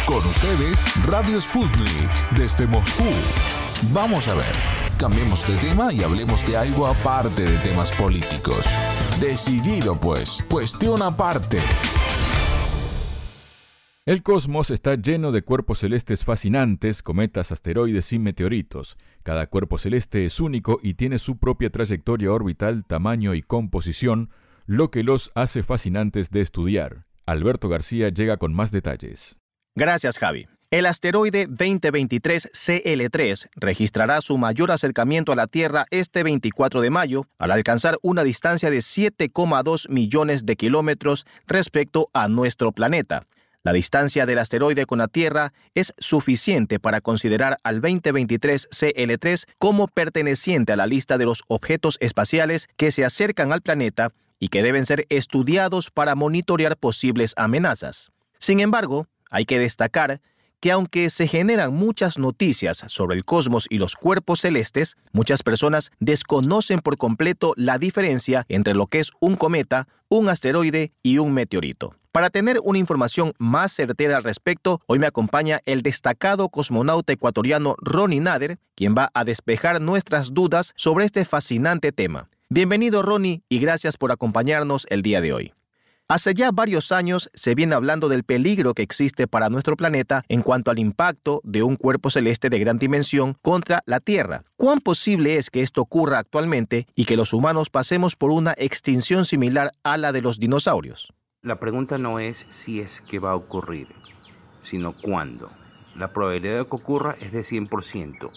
Con ustedes, Radio Sputnik, desde Moscú. Vamos a ver, cambiemos de tema y hablemos de algo aparte de temas políticos. Decidido pues, cuestión aparte. El cosmos está lleno de cuerpos celestes fascinantes, cometas, asteroides y meteoritos. Cada cuerpo celeste es único y tiene su propia trayectoria orbital, tamaño y composición, lo que los hace fascinantes de estudiar. Alberto García llega con más detalles. Gracias, Javi. El asteroide 2023 CL3 registrará su mayor acercamiento a la Tierra este 24 de mayo, al alcanzar una distancia de 7,2 millones de kilómetros respecto a nuestro planeta. La distancia del asteroide con la Tierra es suficiente para considerar al 2023 CL3 como perteneciente a la lista de los objetos espaciales que se acercan al planeta y que deben ser estudiados para monitorear posibles amenazas. Sin embargo, hay que destacar que aunque se generan muchas noticias sobre el cosmos y los cuerpos celestes, muchas personas desconocen por completo la diferencia entre lo que es un cometa, un asteroide y un meteorito. Para tener una información más certera al respecto, hoy me acompaña el destacado cosmonauta ecuatoriano Ronnie Nader, quien va a despejar nuestras dudas sobre este fascinante tema. Bienvenido, Ronnie, y gracias por acompañarnos el día de hoy. Hace ya varios años se viene hablando del peligro que existe para nuestro planeta en cuanto al impacto de un cuerpo celeste de gran dimensión contra la Tierra. ¿Cuán posible es que esto ocurra actualmente y que los humanos pasemos por una extinción similar a la de los dinosaurios? La pregunta no es si es que va a ocurrir, sino cuándo. La probabilidad de que ocurra es de 100%,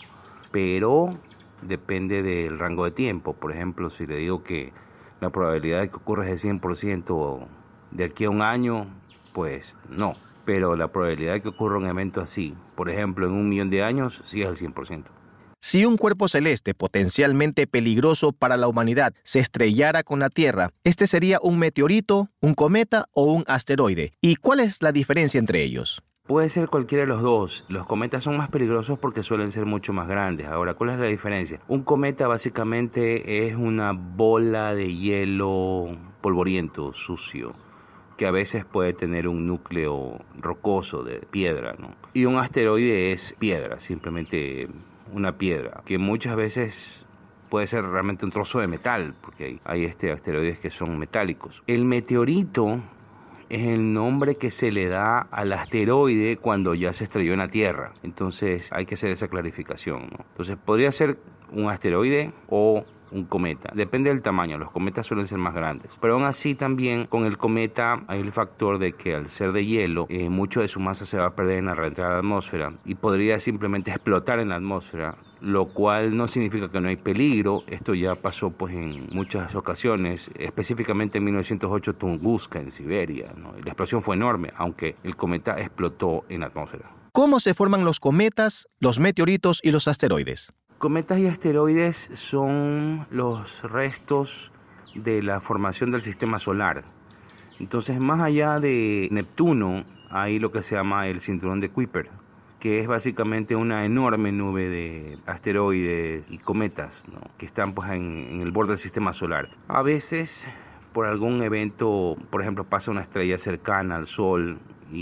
pero depende del rango de tiempo. Por ejemplo, si le digo que la probabilidad de que ocurra es de 100% de aquí a un año, pues no. Pero la probabilidad de que ocurra un evento así, por ejemplo, en 1.000.000 de años, sí es el 100%. Si un cuerpo celeste potencialmente peligroso para la humanidad se estrellara con la Tierra, ¿este sería un meteorito, un cometa o un asteroide? ¿Y cuál es la diferencia entre ellos? Puede ser cualquiera de los dos. Los cometas son más peligrosos porque suelen ser mucho más grandes. Ahora, ¿cuál es la diferencia? Un cometa básicamente es una bola de hielo polvoriento, sucio, que a veces puede tener un núcleo rocoso de piedra, ¿no? Y un asteroide es piedra, simplemente una piedra, que muchas veces puede ser realmente un trozo de metal, porque hay asteroides que son metálicos. El meteorito es el nombre que se le da al asteroide cuando ya se estrelló en la Tierra. Entonces hay que hacer esa clarificación, ¿no? Entonces podría ser un asteroide o un cometa. Depende del tamaño, los cometas suelen ser más grandes. Pero aún así también con el cometa hay el factor de que al ser de hielo, mucho de su masa se va a perder en la reentrada a la atmósfera y podría simplemente explotar en la atmósfera, lo cual no significa que no hay peligro. Esto ya pasó pues en muchas ocasiones, específicamente en 1908 Tunguska en Siberia, ¿no? La explosión fue enorme, aunque el cometa explotó en la atmósfera. ¿Cómo se forman los cometas, los meteoritos y los asteroides? Cometas y asteroides son los restos de la formación del sistema solar. Entonces, más allá de Neptuno, hay lo que se llama el cinturón de Kuiper, que es básicamente una enorme nube de asteroides y cometas, ¿no?, que están pues en el borde del sistema solar. A veces, por algún evento, por ejemplo, pasa una estrella cercana al Sol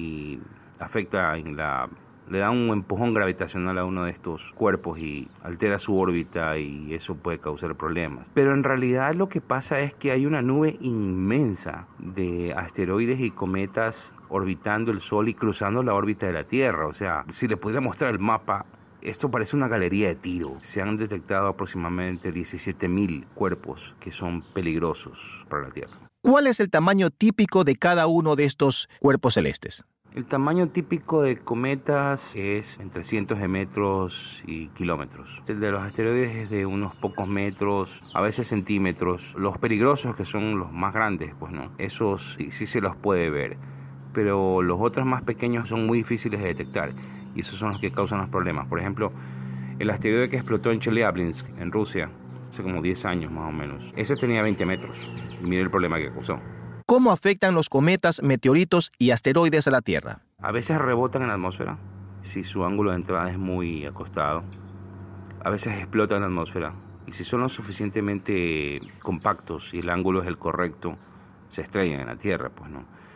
y afecta le da un empujón gravitacional a uno de estos cuerpos y altera su órbita y eso puede causar problemas. Pero en realidad lo que pasa es que hay una nube inmensa de asteroides y cometas orbitando el Sol y cruzando la órbita de la Tierra. O sea, si le pudiera mostrar el mapa, esto parece una galería de tiro. Se han detectado aproximadamente 17.000 cuerpos que son peligrosos para la Tierra. ¿Cuál es el tamaño típico de cada uno de estos cuerpos celestes? El tamaño típico de cometas es entre cientos de metros y kilómetros. El de los asteroides es de unos pocos metros, a veces centímetros. Los peligrosos, que son los más grandes, pues no, esos sí se los puede ver. Pero los otros más pequeños son muy difíciles de detectar y esos son los que causan los problemas. Por ejemplo, el asteroide que explotó en Chelyabinsk, en Rusia, hace como 10 años más o menos, ese tenía 20 metros y mire el problema que causó. ¿Cómo afectan los cometas, meteoritos y asteroides a la Tierra? A veces rebotan en la atmósfera, si su ángulo de entrada es muy acostado. A veces explotan en la atmósfera. Y si son lo suficientemente compactos y el ángulo es el correcto, se estrellan en la Tierra, pues no.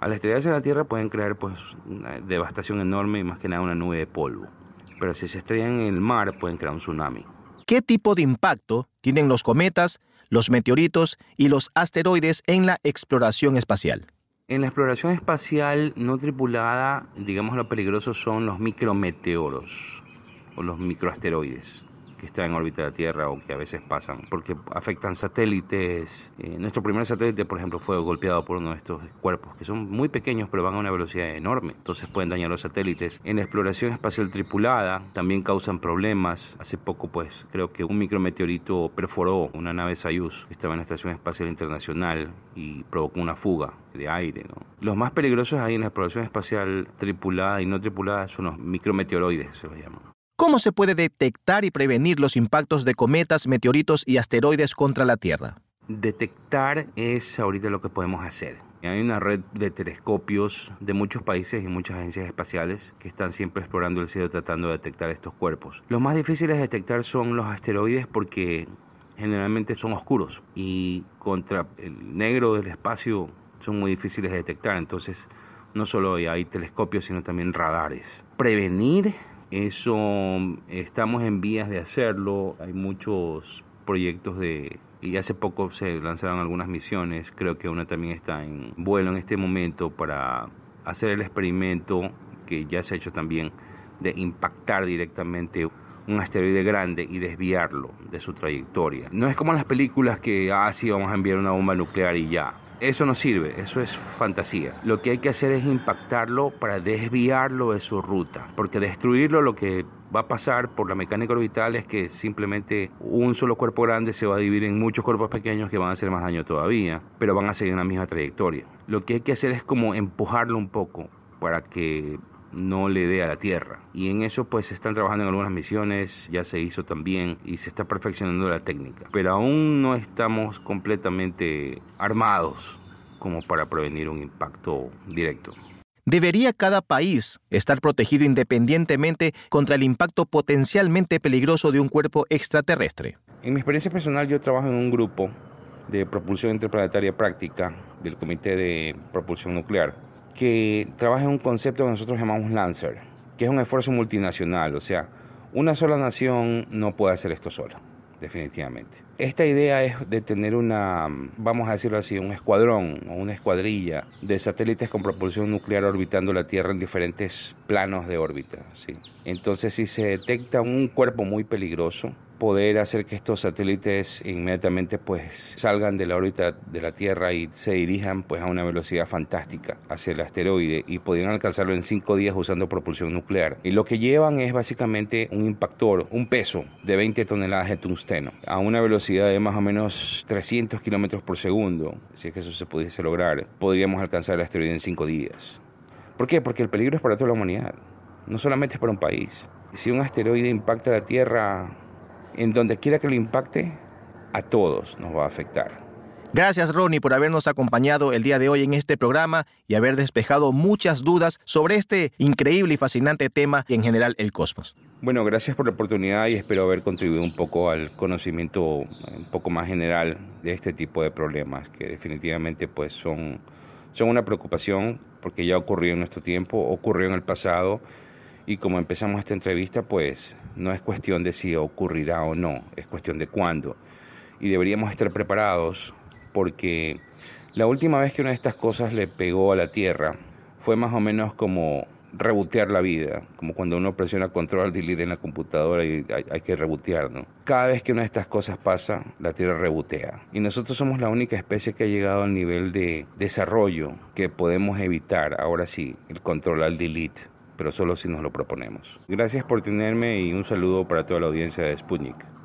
Al estrellarse en la Tierra pueden crear pues una devastación enorme y más que nada una nube de polvo. Pero si se estrellan en el mar pueden crear un tsunami. ¿Qué tipo de impacto tienen los cometas, los meteoritos y los asteroides en la exploración espacial? En la exploración espacial no tripulada, digamos lo peligroso son los micrometeoros o los microasteroides que están en órbita de la Tierra o que a veces pasan, porque afectan satélites. Nuestro primer satélite, por ejemplo, fue golpeado por uno de estos cuerpos, que son muy pequeños, pero van a una velocidad enorme, entonces pueden dañar los satélites. En la exploración espacial tripulada también causan problemas. Hace poco, pues, creo que un micrometeorito perforó una nave Soyuz que estaba en la Estación Espacial Internacional y provocó una fuga de aire, ¿no? Los más peligrosos ahí en la exploración espacial tripulada y no tripulada son los micrometeoroides, se los llaman. ¿Cómo se puede detectar y prevenir los impactos de cometas, meteoritos y asteroides contra la Tierra? Detectar es ahorita lo que podemos hacer. Hay una red de telescopios de muchos países y muchas agencias espaciales que están siempre explorando el cielo tratando de detectar estos cuerpos. Los más difíciles de detectar son los asteroides porque generalmente son oscuros y contra el negro del espacio son muy difíciles de detectar. Entonces no solo hay telescopios sino también radares. Prevenir, eso estamos en vías de hacerlo. Hay muchos proyectos y hace poco se lanzaron algunas misiones. Creo que una también está en vuelo en este momento para hacer el experimento que ya se ha hecho también de impactar directamente un asteroide grande y desviarlo de su trayectoria. No es como en las películas que sí, vamos a enviar una bomba nuclear y ya. Eso no sirve, eso es fantasía. Lo que hay que hacer es impactarlo para desviarlo de su ruta, porque destruirlo, lo que va a pasar por la mecánica orbital es que simplemente un solo cuerpo grande se va a dividir en muchos cuerpos pequeños que van a hacer más daño todavía, pero van a seguir una misma trayectoria. Lo que hay que hacer es como empujarlo un poco para que no le dé a la Tierra. Y en eso pues se están trabajando en algunas misiones, ya se hizo también y se está perfeccionando la técnica. Pero aún no estamos completamente armados como para prevenir un impacto directo. ¿Debería cada país estar protegido independientemente contra el impacto potencialmente peligroso de un cuerpo extraterrestre? En mi experiencia personal yo trabajo en un grupo de propulsión interplanetaria práctica del Comité de Propulsión Nuclear, que trabaja en un concepto que nosotros llamamos Lancer, que es un esfuerzo multinacional, o sea, una sola nación no puede hacer esto sola, definitivamente. Esta idea es de tener vamos a decirlo así, un escuadrón o una escuadrilla de satélites con propulsión nuclear orbitando la Tierra en diferentes planos de órbita, ¿sí? Entonces, si se detecta un cuerpo muy peligroso, poder hacer que estos satélites inmediatamente pues salgan de la órbita de la Tierra y se dirijan pues a una velocidad fantástica hacia el asteroide y podrían alcanzarlo en 5 días usando propulsión nuclear. Y lo que llevan es básicamente un impactor, un peso de 20 toneladas de tungsteno a una velocidad de más o menos 300 kilómetros por segundo. Si es que eso se pudiese lograr, podríamos alcanzar el asteroide en 5 días. ¿Por qué? Porque el peligro es para toda la humanidad, no solamente es para un país. Si un asteroide impacta la Tierra, en donde quiera que lo impacte, a todos nos va a afectar. Gracias, Ronnie, por habernos acompañado el día de hoy en este programa y haber despejado muchas dudas sobre este increíble y fascinante tema y en general el cosmos. Bueno, gracias por la oportunidad y espero haber contribuido un poco al conocimiento un poco más general de este tipo de problemas que definitivamente pues son una preocupación porque ya ocurrió en nuestro tiempo, ocurrió en el pasado. Y como empezamos esta entrevista, pues no es cuestión de si ocurrirá o no, es cuestión de cuándo. Y deberíamos estar preparados porque la última vez que una de estas cosas le pegó a la Tierra fue más o menos como rebotear la vida, como cuando uno presiona control delete en la computadora y hay que rebotear, ¿no? Cada vez que una de estas cosas pasa, la Tierra rebotea. Y nosotros somos la única especie que ha llegado al nivel de desarrollo que podemos evitar, ahora sí, el control al delete, pero solo si nos lo proponemos. Gracias por tenerme y un saludo para toda la audiencia de Sputnik.